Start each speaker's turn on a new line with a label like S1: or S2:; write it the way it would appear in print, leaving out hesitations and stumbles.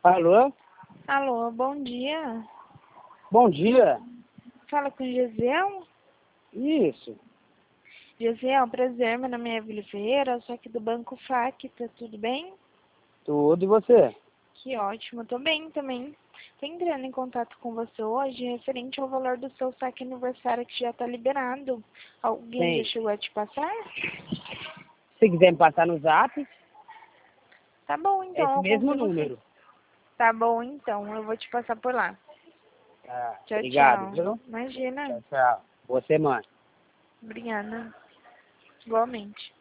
S1: Alô?
S2: Alô, bom dia.
S1: Bom dia.
S2: Fala com o Gesiel?
S1: Isso.
S2: Gesiel, prazer, meu nome é Evelyn Ferreira, eu sou aqui do Banco FAC, tá tudo bem?
S1: Tudo e você?
S2: Que ótimo, tô bem também. Tô entrando em contato com você hoje referente ao valor do seu saque aniversário que já tá liberado. Alguém já
S1: Sim.
S2: chegou a te passar?
S1: Se quiser me passar no zap,
S2: Tá bom,
S1: é
S2: então,
S1: esse
S2: eu
S1: mesmo
S2: consigo sim.
S1: número.
S2: Tá bom, então, eu vou te passar por lá.
S1: Tá.
S2: Tchau,
S1: Obrigado,
S2: tchau.
S1: viu?
S2: Imagina.
S1: Tchau, tchau. Boa semana.
S2: Obrigada. Igualmente.